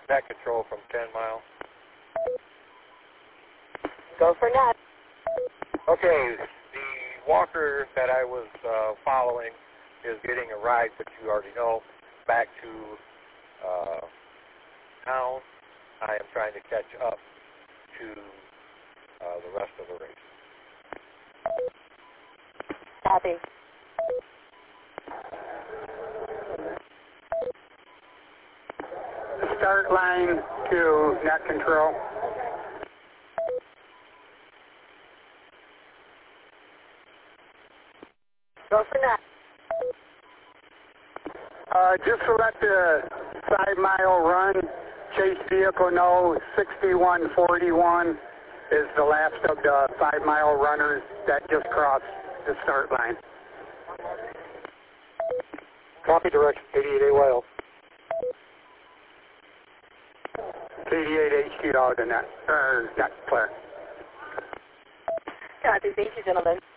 net control from 10 Mile. Go for net. Okay, the walker that I was following is getting a ride, which you already know, back to town. I am trying to catch up to the rest of the race. Copy. Start line to net control. Go for net. Just to let the 5 Mile run, chase vehicle know 6141 is the last of the 5 Mile runners that just crossed the start line. Copy direction, 88 AYL. 88 HQ dog and net clear. Copy. Thank you, gentlemen.